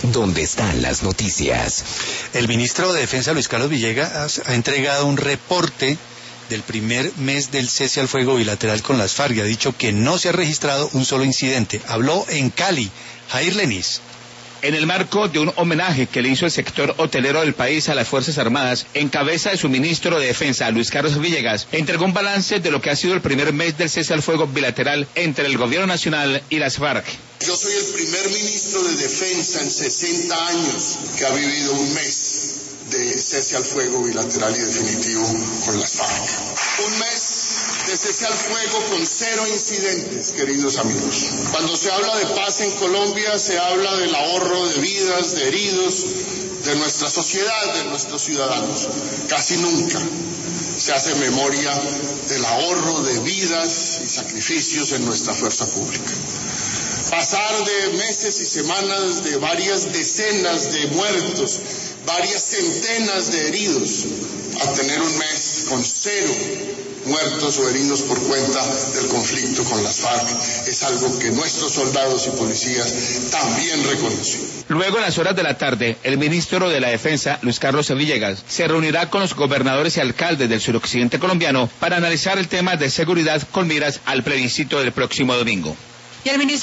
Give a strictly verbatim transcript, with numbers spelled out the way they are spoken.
donde están las noticias. El ministro de Defensa, Luis Carlos Villegas, ha entregado un reporte del primer mes del cese al fuego bilateral con las FARC y ha dicho que no se ha registrado un solo incidente. Habló en Cali. Jair Lenis. En el marco de un homenaje que le hizo el sector hotelero del país a las Fuerzas Armadas, en cabeza de su ministro de Defensa, Luis Carlos Villegas, entregó un balance de lo que ha sido el primer mes del cese al fuego bilateral entre el gobierno nacional y las FARC. Yo soy el primer ministro de Defensa en sesenta años que ha vivido un mes de cese al fuego bilateral y definitivo con las FARC. Un mes de cese al fuego con cero incidentes, queridos amigos. Cuando se habla de paz en Colombia, se habla del ahorro de vidas, de heridos, de nuestra sociedad, de nuestros ciudadanos. Casi nunca se hace memoria del ahorro de vidas y sacrificios en nuestra fuerza pública. Pasar de meses y semanas de varias decenas de muertos, varias centenas de heridos, a tener un mes con cero muertos o heridos por cuenta del conflicto con las FARC, es algo que nuestros soldados y policías también reconocen. Luego, en las horas de la tarde, el ministro de la Defensa, Luis Carlos Villegas, se reunirá con los gobernadores y alcaldes del suroccidente colombiano para analizar el tema de seguridad con miras al plebiscito del próximo domingo. Y el ministro